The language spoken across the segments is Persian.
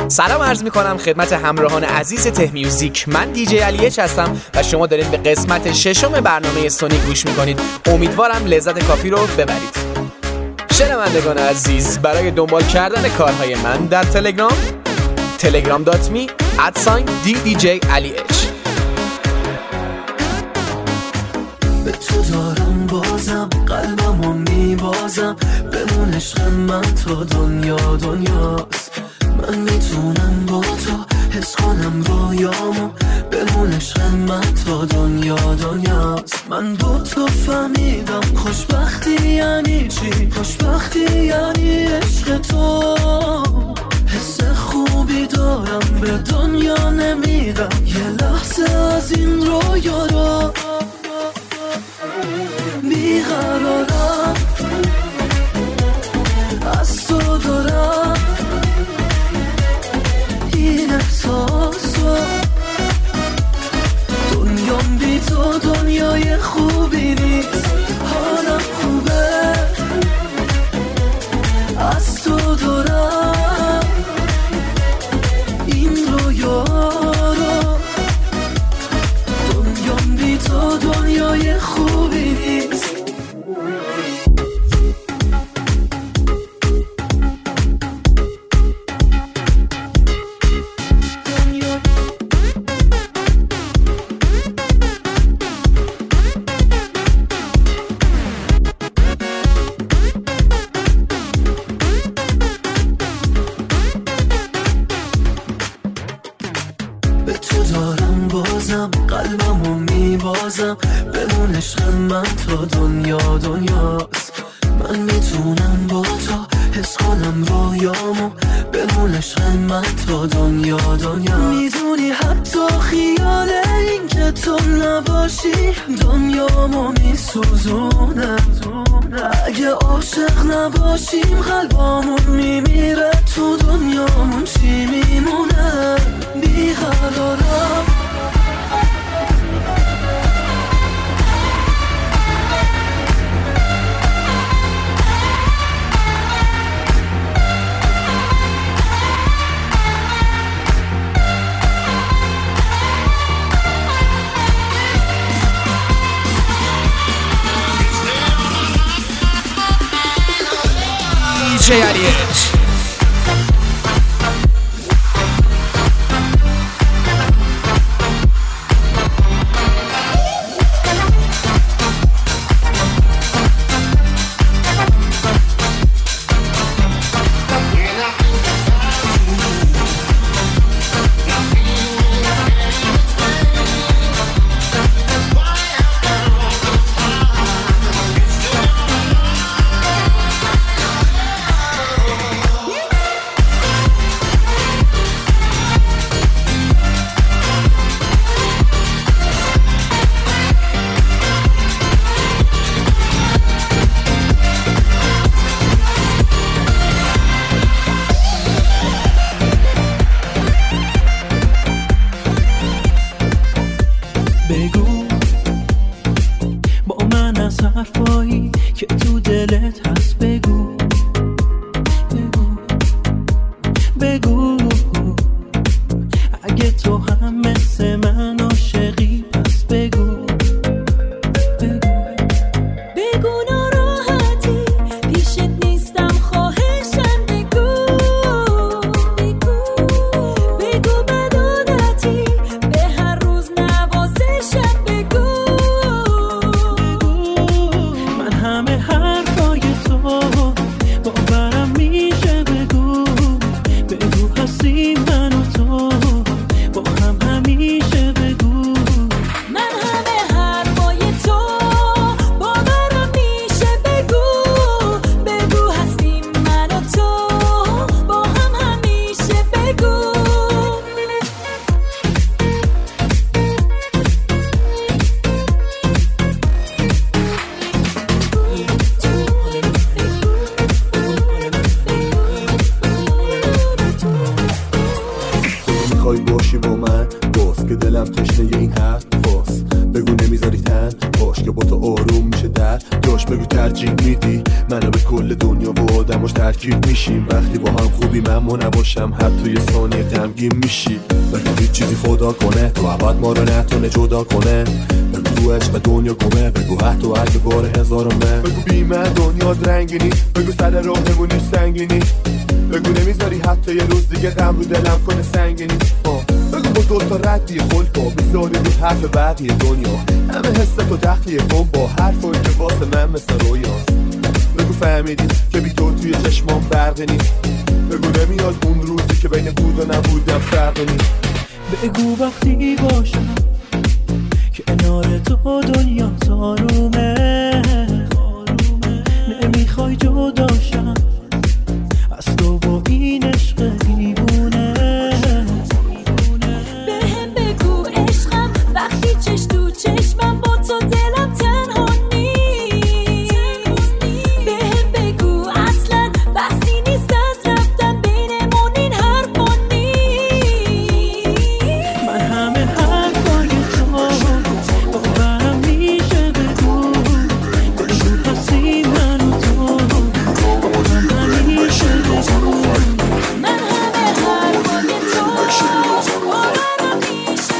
سلام عرض میکنم خدمت همراهان عزیز ته میوزیک. من دیجی علی اچ هستم و شما دارید به قسمت 6 برنامه سونی گوش میکنید. امیدوارم لذت کافی رو ببرید. شنوندگان عزیز، برای دنبال کردن کارهای من در تلگرام telegram.me/DDJAliH به تو دارم بازم قلبمو میبازم، بمون عشق من تا دنیاست. من میتونم با تو حس کنم رویامو، بمون عشق من تا دنیاست. من با تو فهمیدم خوشبختی یعنی چی، خوشبختی یعنی عشق تو. حس خوبی دارم به دنیا نمیدم، یه لحظه از این رویا رو بیقرارم، از تو دارم این احساسو. دنیام بی تو دنیای خوبی نیست، حالم خوبه از تو دارم این رویا رو. دنیام بی تو دنیای خوبی نیست. به تو دارم بازم قلبمو میبازم، بمون عشق من تا دنیاست. من میتونم با تو حس کنم رویامو، بمون عشق من تا دنیاست. میدونی حتی خیال این که تو نباشی دنیامو میسوزونه. اگه عاشق نباشیم قلبامون میمیره، تو دنیامون چی میمونه؟ بیقرارم DJ AliH. بگو با من از حرفایی که تو دلت هست، بگو بگو اگه تو هم مثل من عاشقی پس بگو ناراحتی پیشت نیستم، خواهشم بگو بد عادتی به هر روز نوازشم بگو. من همه حرفای تو باورم میشه، بگو هستی من و تو با هم همیشه، بگو من همه حرفای تو باورم میشه، بگو هستیم من و تو با هم همیشه، بگو. میخوای باشی با من باز که دلم تشنه این حرف فاس، بگو نمیذاری تن باش که با تو آروم میشه در فقط داشت بگو ترجیح میدی منو به کل دنیا و آدماش ترکیب میشیم وقتی با هم خوبی من نباشم حتی یه ثانیه غمگین میشی بگو هیچ چیزی خدا کنه تو عباد ما رو نتونه جدا کنه بگو تو عشق دنیا گمه بگو حتی اگه بار هزارمه بگو بی من دنیا رنگینی بگو سر راهمونی سنگینی بگو نمیذاری حتی یه روز دیگه غم رو دلم کنه سنگینی بگو با دوتا ردی خلقا میذاری رو حرف بقیه دنیا همه حس و تخلیه کن با حرفایی که واسه من مثل رویاست بگو فهمیدی که بی تو توی چشمام برقی نیست بگو نمیاد اون روزی که بین بود و نبودم فرقی نیست بگو وقتی باشم که کنار تو دنیا تارومه نمیخوای جداشم از تو و این عشق دیوونه بهم بگو عشقم وقتی چش تو چشمم با تو دلم تنها نیست بهم بگو اصلا بحثی نیست از رفتن بینمون این حرفا نیست من همه حرفای تو باورم میشه بگو پسی من و تو باورم میشه بگو من همه حرفای تو باورم میشه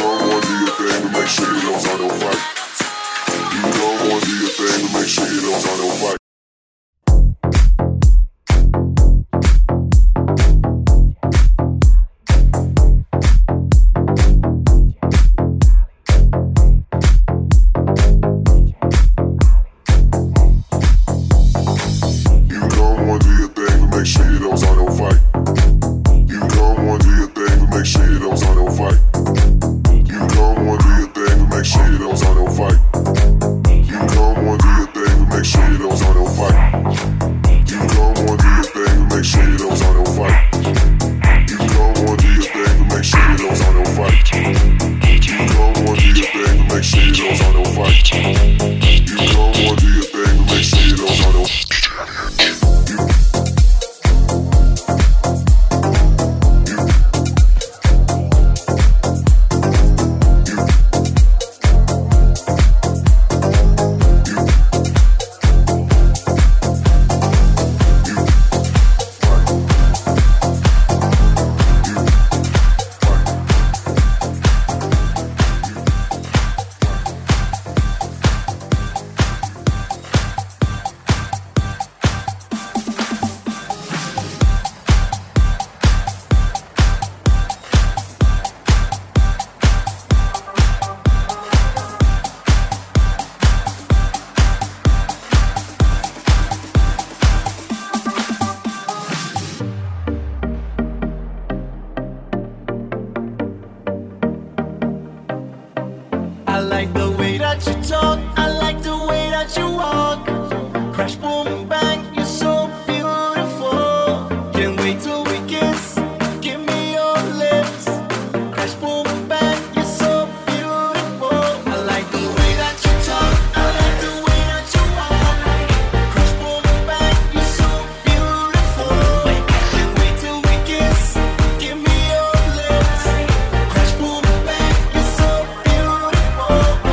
I like the way that you talk, I like the way that you walk. Crash, boom, bang, you're so beautiful. Can't wait till we kiss, give me your lips. Crash, boom, bang, you're so beautiful. I like the way that you talk, I like the way that you walk. Crash, boom, bang, you're so beautiful. Can't wait till we kiss, give me your lips. Crash, boom, bang, you're so beautiful.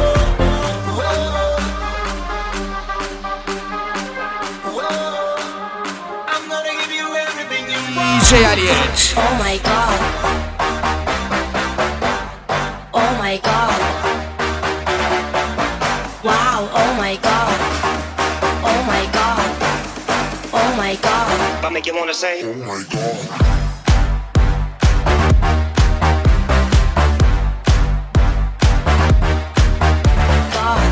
I'm gonna give you everything you want. DJ علیچ. Oh my god. Oh my god. Wow, oh my god. Oh my god. Oh my god. I make you wanna say, oh my god. God.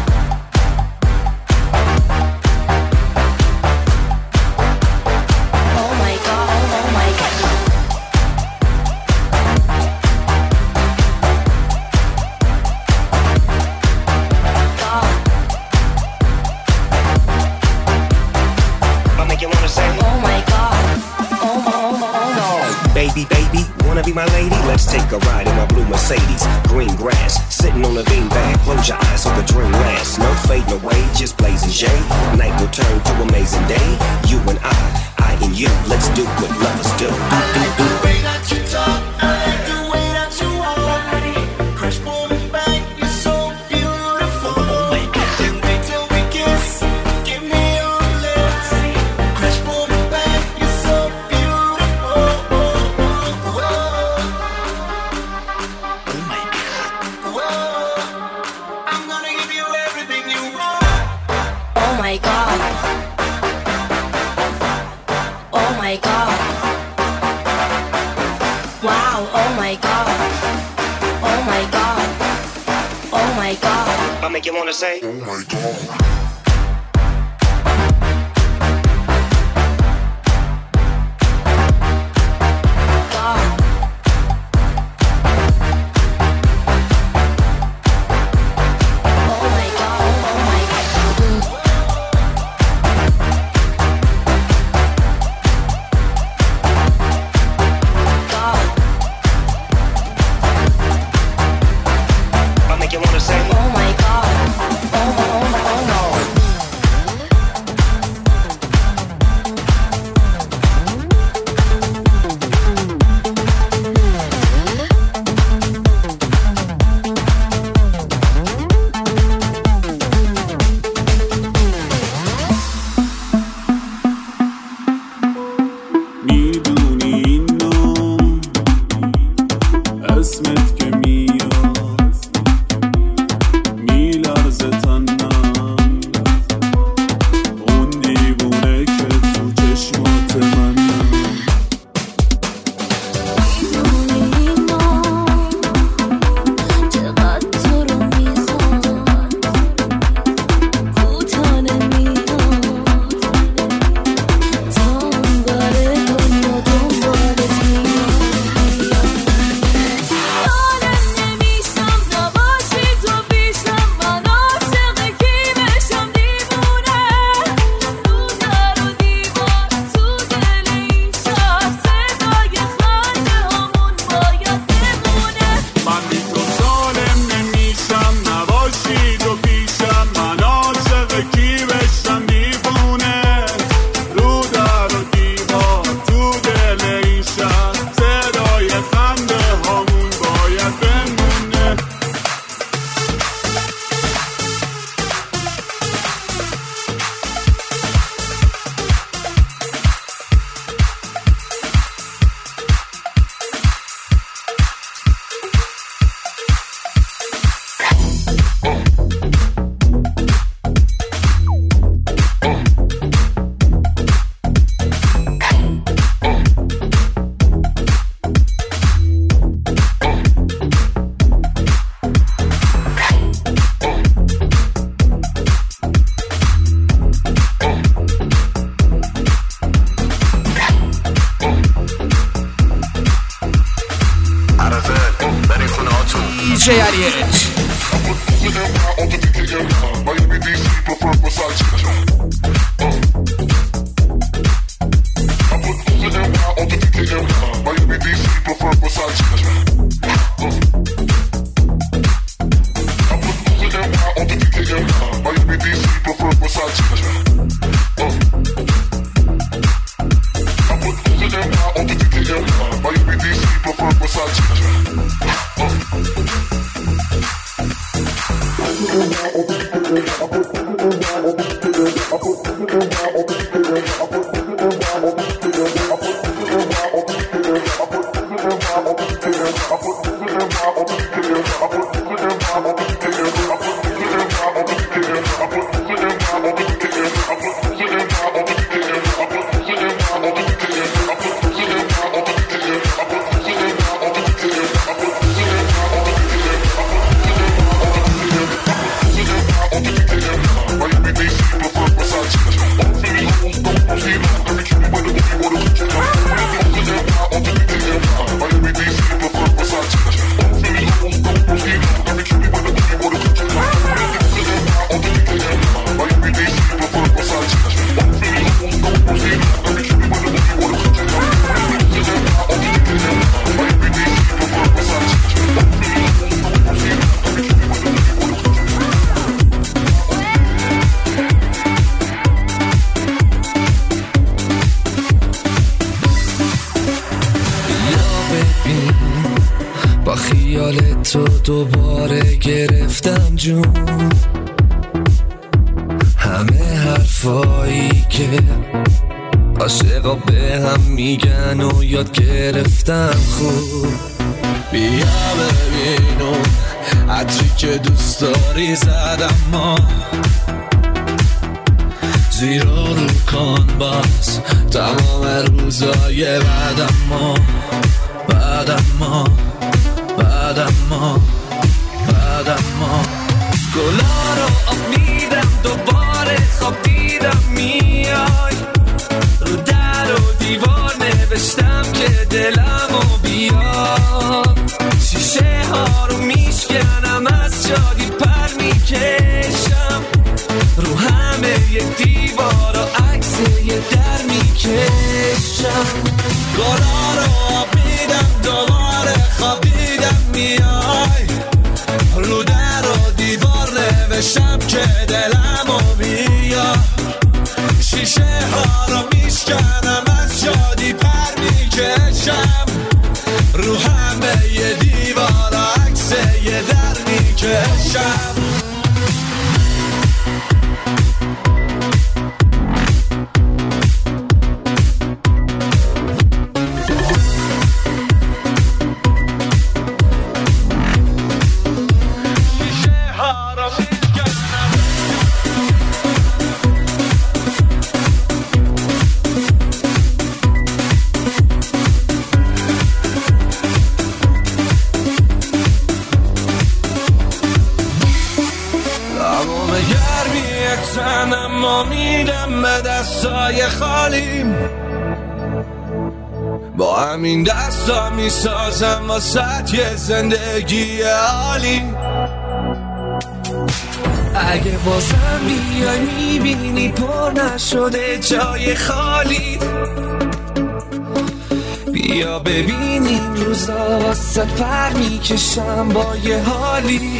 Oh my god. Oh my god. God. I make you wanna say, Oh my god. Oh. baby, baby, wanna be my lady? Let's take a ride in my blue Mercedes. Green grass, sitting on a beanbag. Close your eyes so the dream lasts. No fading away, just blazing shade. Night will turn to amazing day. You and I and you, let's do what lovers do. I like the way that you talk, I like the way that you walk. Crash, boom, bang, you're so beautiful. Can't wait till we kiss, my god. Wow, oh my god. Oh my god. Oh my god. I make you wanna say, oh my god. تو دوباره گرفتم جون، همه حرفایی که عاشقا به هم میگن و یاد گرفتم خوب. بیا ببینم عطری که دوست داری زدم ما روزی رو کن باز تمام روزای بعدم ما گلا رو آب میدم دوباره خواب دیدم میای رو در و دیوار نوشتم که دلمو بیار شیشه ها رو میشکنم از شادی پر میکشم رو همه یه دیوار و عکس یه در میکشم گلا رو آب میدم دوباره خواب دیدم میای رو در و دیوار نوشتم که دلمو بیار شیشه ها رو میشکنم از شادی پر میکشم رو همه یه دیوار و عکس یه در میکشم دستای خالیم با همین دستا میسازم واسه یه زندگی عالی اگه بازم بیای میبینی پر نشده جای خالی بیا ببینیم روزا واسه پر میکشم با یه حالی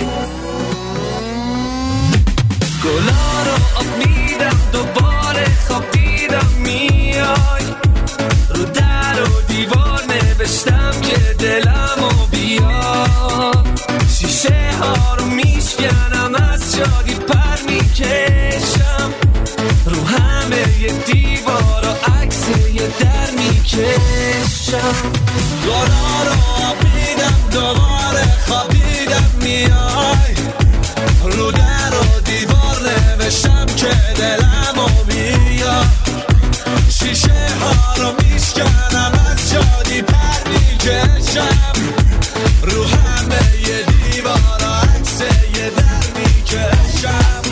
گلا رو آب میدم دوباره خواب دیدم میای رو در و دیوار نوشتم که دلمو بیار شیشه ها رو میشکنم از شادی پر میکشم رو همه یه دیوار و عکس یه در میکشم گلا رو آب میدم دوباره خواب دیدم میای رو در و دیوار نوشتم که دلمو بیار شیشه ها رو میشکنم از شادی پر میکشم رو همه یه دیوار و عکس یه در میکشم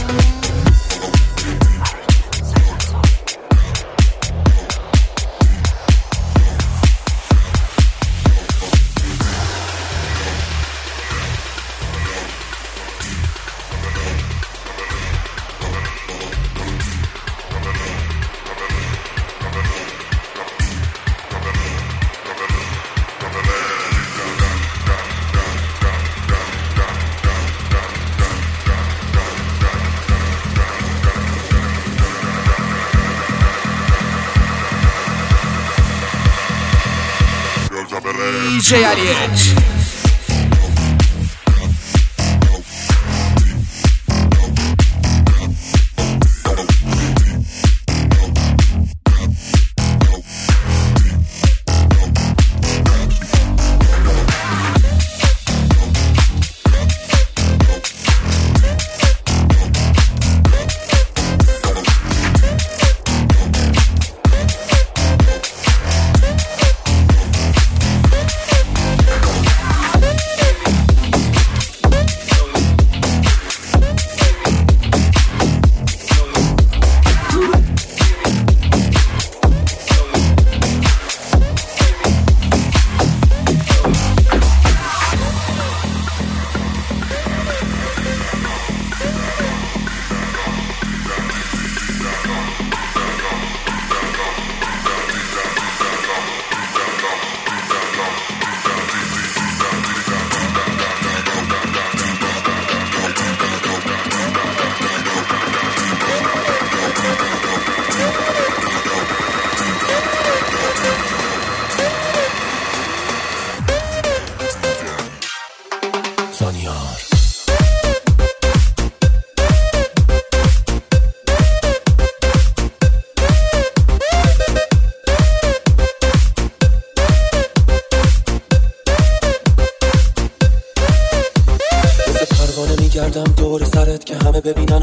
DJ Aliette.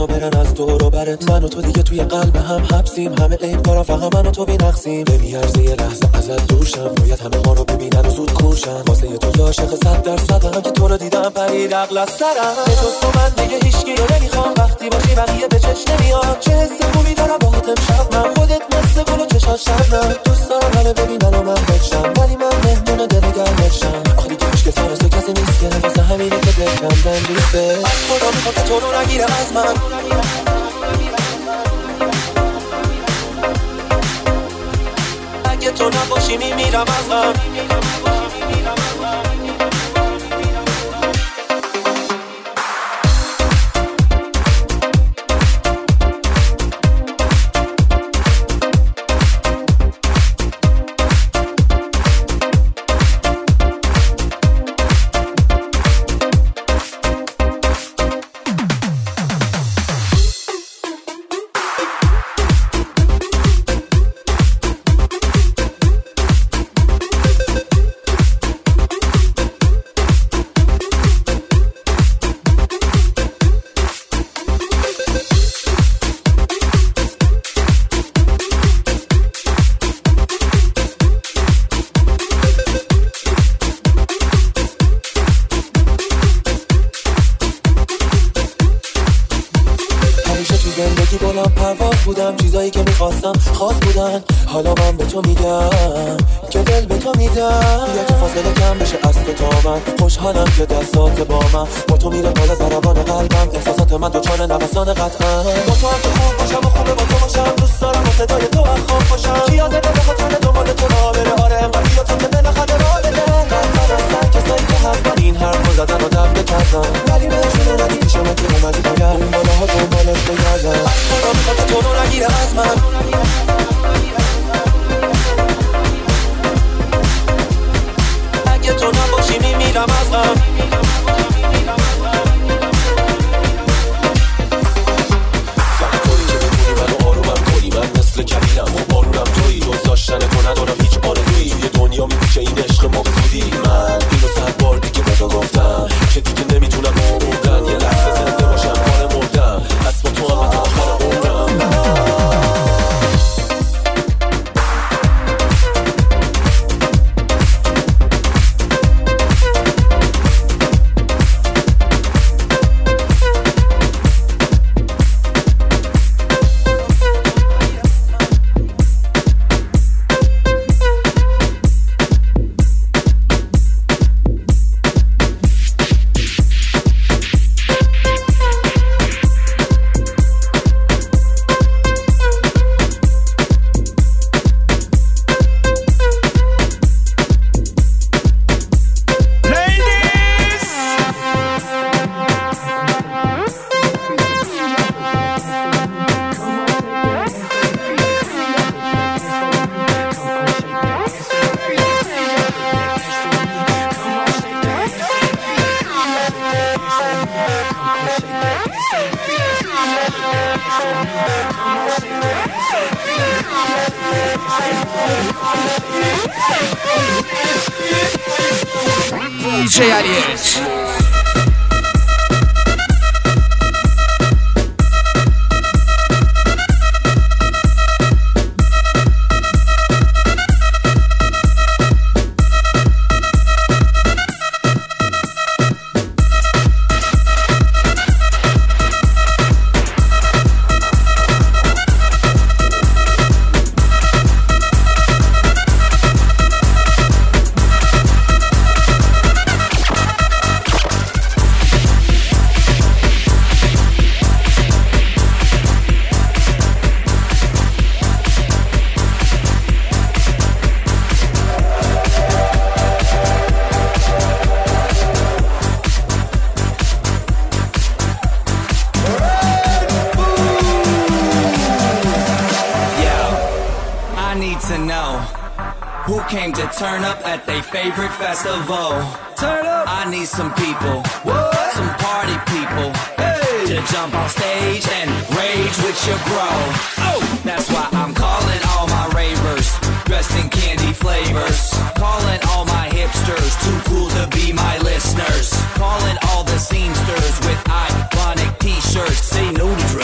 و برن از دور و برت. من و تو دیگه توی قلب هم حبسیم، همه عیب کارم فقط من و تو بی‌نقصیم. نمیارزه یه لحظه ازت دوشم، باید همه ما رو ببینن و زود کوشن. واسه تو عاشق 100%م که تو رو دیدم پرید عقل از سرم. به جز تو من دیگه هیچکی رو نمیخوام، وقتی باشی بقیه به چش نمیاد. چه حس خوبی دارم باهات امشب، من خودت مثل گل و چشات شبنم. دوست دارم همه ببینن و من بچم، ولی من مهمون دل گرمشم. آخه دیگه خوشگل تر از تو کسی نیست که واسه همینه که دلم دنجیسته. از خدا میخوام که تو رو نگیرم از من، اگه تو نباشی میمیرم از غم. چیزایی که میخواستم خاص بودن، حالا من به تو میگم که دل به تو میدم. بیا که فاصله کم بشه از تو تا من، خوشحالم که دستات با من، با تو میره بالا ضربان قلبم، احساسات من دوچار نوسان قطعا. با تو هم که خوب باشم و خوبه با تو باشم، دوست دارم و صدای تو هم خواب باشم. کی یاده بخاطر دنبال تو را بره، آره انقدر بیا تو که بالاخره را بده. قطعا از سر کسایی که حتما این حرف رو زدن و دم بکردن، ولی بهشون رو ندی پیش من که اومدی باید اون بالاها دنبالت بگردم. از خدا میخواد تو رو نگیره از من، اگه تو نباشی میمیرم از غم. فقط تویی که بکنی منو آرومم کنی، من مثل کبیرم خب بارونم تویی، جز داشتن تو ندارم هیچ آرزویی. توی دنیا میپیچه این عشق ما به زودی، من اینو 100 بار دیگه به تو گفتم که دیگه نمیتونم بودن یه لحظه زنده باشم، پاره مردم از با تو هم تا آخر عمرم. DJ Aliyev. who came to turn up at their favorite festival. Turn up. I need some people, what? Some party people, hey, to jump on stage and rage with your bro. Oh, that's why I'm calling all my ravers, dressed in candy flavors. Calling all my hipsters, too cool to be my listeners. Calling all the scenesters with iconic t-shirts. Say no to drugs.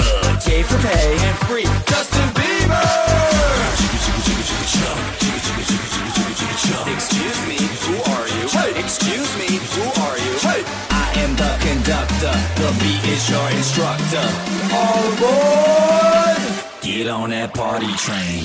beat is your instructor. All aboard! Get on that party train.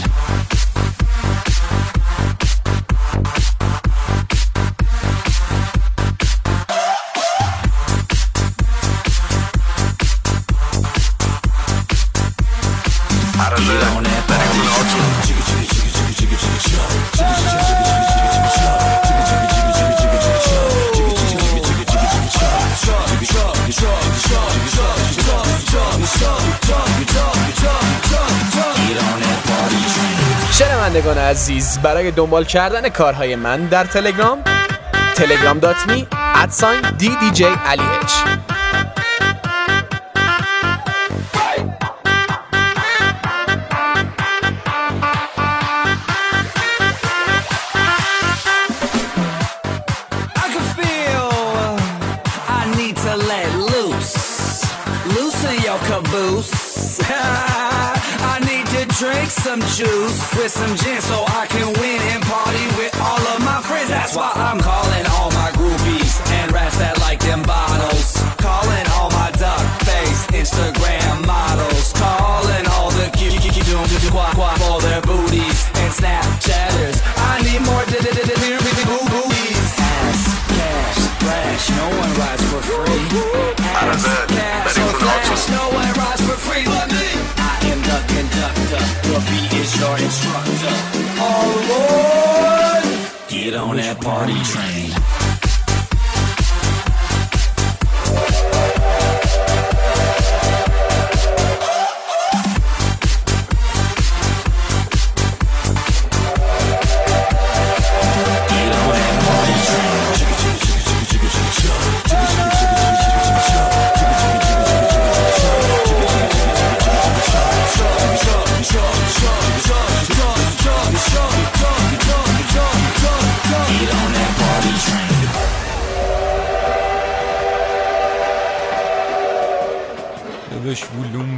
شنوندگان عزیز، برای دنبال کردن کارهای من در تلگرام telegram.me/DDJAliH. Drink some juice with some gin so I can win and party with all of my friends. That's why I'm calling all my groupies and rats that like them bottles. Calling all my duck face Instagram models. Calling all the cute for their booties and Snapchatters. I need more boobies. Ass, cash, flash, no one rides for free. Ass, cash, so flash, no one rides for free but me. The conductor, the beat is your instructor. All aboard! Get on that party train. ولوم